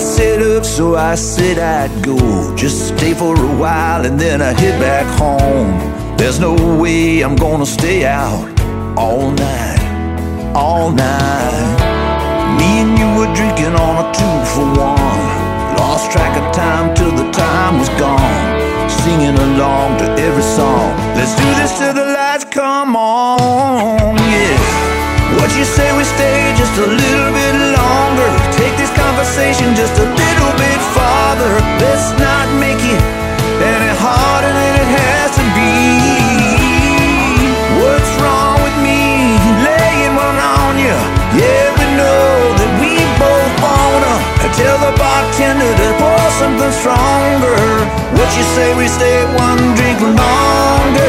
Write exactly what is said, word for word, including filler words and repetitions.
set up, so I said I'd go. Just stay for a while and then I head back home. There's no way I'm gonna stay out all night, all night. Me and you were drinking on a two for one. Lost track of time till the time was gone. Singing along to every song. Let's do this till the lights come on, yeah. What you say we stay just a little bit longer? Take this conversation just a little bit farther. Let's not make it any harder than it has to be. What's wrong with me? Laying one on you. Yeah, we know that we both wanna tell the bartender to pour something stronger. What you say we stay one drink longer?